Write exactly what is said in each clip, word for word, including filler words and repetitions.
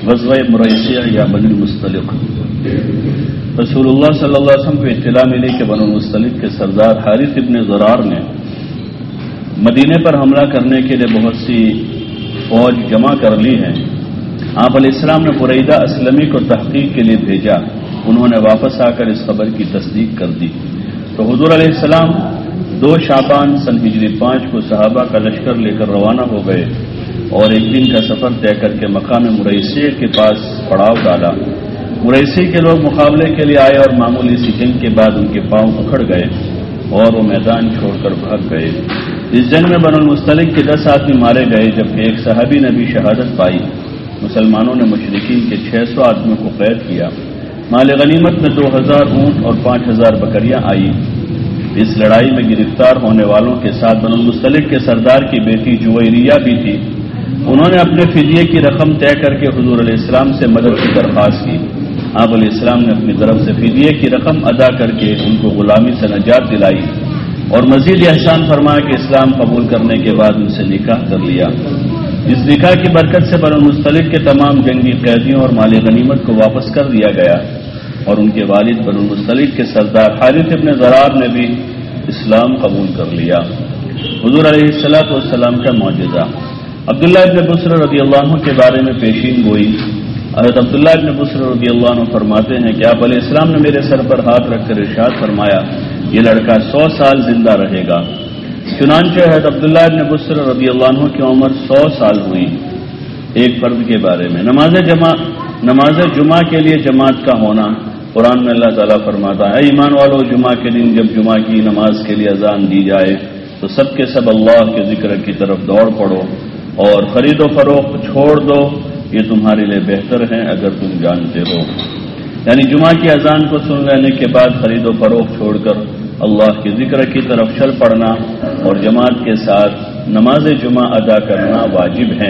غزوہ مریسیہ یا بنی المصطلق۔ رسول اللہ صلی اللہ علیہ وسلم کو اطلاع ملی کہ بنی المصطلق کے سردار حارث ابن ضرار نے مدینے پر حملہ کرنے کے لیے بہت سی فوج جمع کر لی ہے۔ آپ علیہ السلام نے بریدہ اسلمی کو تحقیق کے لیے بھیجا، انہوں نے واپس آ کر اس خبر کی تصدیق کر دی۔ تو حضور علیہ السلام دو شعبان سن ہجری پانچ کو صحابہ کا لشکر لے کر روانہ ہو گئے اور ایک دن کا سفر طے کر کے مقام مریسی کے پاس پڑاؤ ڈالا۔ مریسی کے لوگ مقابلے کے لیے آئے اور معمولی سی جنگ کے بعد ان کے پاؤں اکھڑ گئے اور وہ میدان چھوڑ کر بھاگ گئے۔ اس جنگ میں بنو المصطلق کے دس آدمی مارے گئے، جبکہ ایک صحابی نے بھی شہادت پائی۔ مسلمانوں نے مشرکین کے چھ سو آدمیوں کو قید کیا۔ مال غنیمت میں دو ہزار اونٹ اور پانچ ہزار بکریاں آئی۔ اس لڑائی میں گرفتار ہونے والوں کے ساتھ بنو المصطلق کے سردار کی بیٹی جویریہ بھی تھی۔ انہوں نے اپنے فدیے کی رقم طے کر کے حضور علیہ السلام سے مدد کی درخواست کی۔ آپ علیہ السلام نے اپنی طرف سے فدیے کی رقم ادا کر کے ان کو غلامی سے نجات دلائی اور مزید احسان فرمایا کہ اسلام قبول کرنے کے بعد ان سے نکاح کر لیا۔ اس نکاح کی برکت سے بنو المصطلق کے تمام جنگی قیدیوں اور مال غنیمت کو واپس کر دیا گیا اور ان کے والد بنو المصطلق کے سردار حارث ابن ضرار نے بھی اسلام قبول کر لیا۔ حضور علیہ الصلوۃ والسلام کا معجزہ۔ عبداللہ ابن بصر رضی اللہ عنہ کے بارے میں پیشین گوئی۔ حضرت عبداللہ ابن بصر رضی اللہ عنہ فرماتے ہیں کہ آپ علیہ السلام نے میرے سر پر ہاتھ رکھ کر ارشاد فرمایا، یہ لڑکا سو سال زندہ رہے گا۔ چنانچہ حضرت عبداللہ ابن بصر رضی اللہ عنہ کی عمر سو سال ہوئی۔ ایک فرد کے بارے میں نماز جمع نماز جمعہ کے لیے جماعت کا ہونا۔ قرآن میں اللہ تعالیٰ فرماتا ہے، اے ایمان والو، جمعہ کے دن جب جمعہ کی نماز کے لیے اذان دی جائے تو سب کے سب اللہ کے ذکر کی طرف دوڑ پڑو اور خرید و فروخت چھوڑ دو، یہ تمہارے لیے بہتر ہے اگر تم جانتے ہو۔ یعنی جمعہ کی اذان کو سن لینے کے بعد خرید و فروخت چھوڑ کر اللہ کے ذکر کی طرف چل پڑنا اور جماعت کے ساتھ نماز جمعہ ادا کرنا واجب ہے۔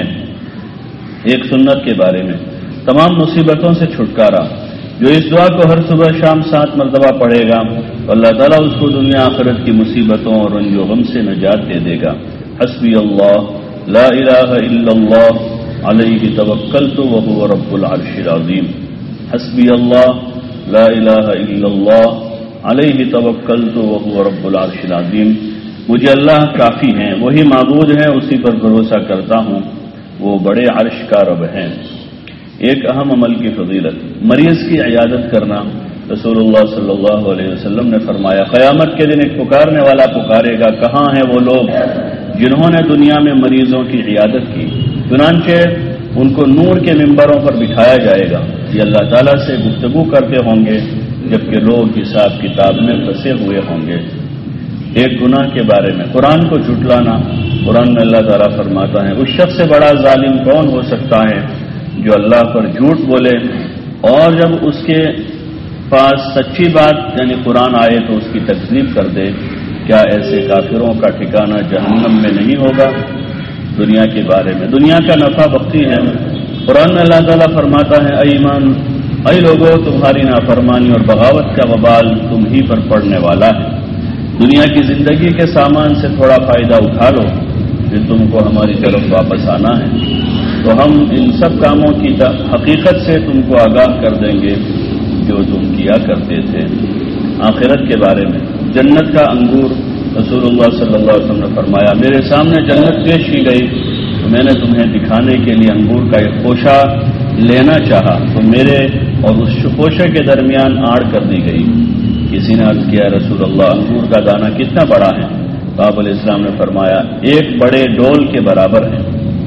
ایک سنت کے بارے میں تمام مصیبتوں سے چھٹکارا۔ جو اس دعا کو ہر صبح شام سات مرتبہ پڑھے گا تو اللہ تعالیٰ اس کو دنیا آخرت کی مصیبتوں اور رنج و غم سے نجات دے دے گا۔ حسبی اللہ لا الہ الا اللہ علیہ توکلت وہو رب العرش العظیم۔ حسبی اللہ لا الہ الا اللہ علیہ توکلت وہو رب العرش العظیم۔ مجھے اللہ کافی ہیں، وہی معبود ہیں، اسی پر بھروسہ کرتا ہوں، وہ بڑے عرش کا رب ہیں۔ ایک اہم عمل کی فضیلت، مریض کی عیادت کرنا۔ رسول اللہ صلی اللہ علیہ وسلم نے فرمایا، قیامت کے دن ایک پکارنے والا پکارے گا، کہاں ہیں وہ لوگ جنہوں نے دنیا میں مریضوں کی عیادت کی؟ چنانچہ ان کو نور کے ممبروں پر بٹھایا جائے گا، یہ اللہ تعالیٰ سے گفتگو کرتے ہوں گے جبکہ لوگ حساب کتاب میں پھنسے ہوئے ہوں گے۔ ایک گناہ کے بارے میں قرآن کو جھٹلانا۔ قرآن میں اللہ تعالیٰ فرماتا ہے، اس شخص سے بڑا ظالم کون ہو سکتا ہے جو اللہ پر جھوٹ بولے اور جب اس کے پاس سچی بات یعنی قرآن آئے تو اس کی تکذیب کر دے۔ کیا ایسے کافروں کا ٹھکانہ جہنم میں نہیں ہوگا؟ دنیا کے بارے میں دنیا کا نفع وقتی ہے۔ قرآن میں اللہ تعالیٰ فرماتا ہے، اے ایمان اے لوگوں، تمہاری نافرمانی اور بغاوت کا وبال تم ہی پر پڑنے والا ہے۔ دنیا کی زندگی کے سامان سے تھوڑا فائدہ اٹھا لو، پھر تم کو ہماری طرف واپس آنا ہے تو ہم ان سب کاموں کی حقیقت سے تم کو آگاہ کر دیں گے جو تم کیا کرتے تھے۔ آخرت کے بارے میں جنت کا انگور، رسول اللہ صلی اللہ علیہ وسلم نے فرمایا، میرے سامنے جنت پیش کی گئی تو میں نے تمہیں دکھانے کے لیے انگور کا ایک خوشہ لینا چاہا تو میرے اور اس خوشے کے درمیان آڑ کر دی گئی۔ کسی نے عرض کیا، رسول اللہ انگور کا دانہ کتنا بڑا ہے؟ آپ علیہ السلام نے فرمایا، ایک بڑے ڈول کے برابر ہے۔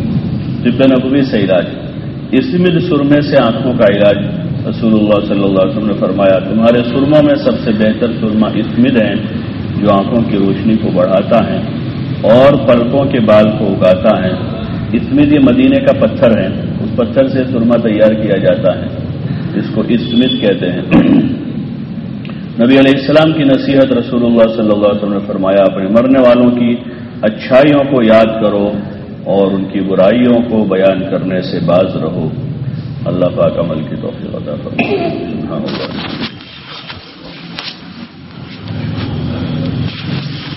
طب نبوی سے علاج، اسمد سرمے سے آنکھوں کا علاج۔ رسول اللہ صلی اللہ علیہ وسلم نے فرمایا، تمہارے سرموں میں سب سے بہتر سرما اسمد ہے جو آنکھوں کی روشنی کو بڑھاتا ہے اور پلکوں کے بال کو اگاتا ہے۔ اسمد یہ مدینے کا پتھر ہے، اس پتھر سے سرما تیار کیا جاتا ہے، اس کو اسمد کہتے ہیں۔ نبی علیہ السلام کی نصیحت، رسول اللہ صلی اللہ علیہ وسلم نے فرمایا، اپنے مرنے والوں کی اچھائیوں کو یاد کرو اور ان کی برائیوں کو بیان کرنے سے باز رہو۔ اللہ پاک عمل کی توفیق عطا فرمائے۔